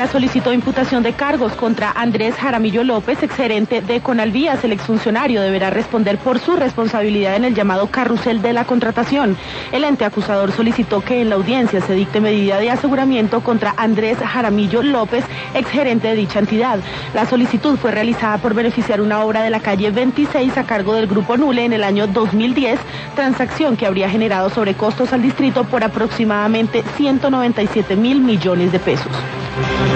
Solicitó imputación de cargos contra Andrés Jaramillo López, exgerente de Conalvías. El exfuncionario deberá responder por su responsabilidad en el llamado carrusel de la contratación. El ente acusador solicitó que en la audiencia se dicte medida de aseguramiento contra Andrés Jaramillo López, exgerente de dicha entidad. La solicitud fue realizada por beneficiar una obra de la calle 26 a cargo del Grupo Nule en el año 2010, transacción que habría generado sobrecostos al distrito por aproximadamente 197.000 millones de pesos.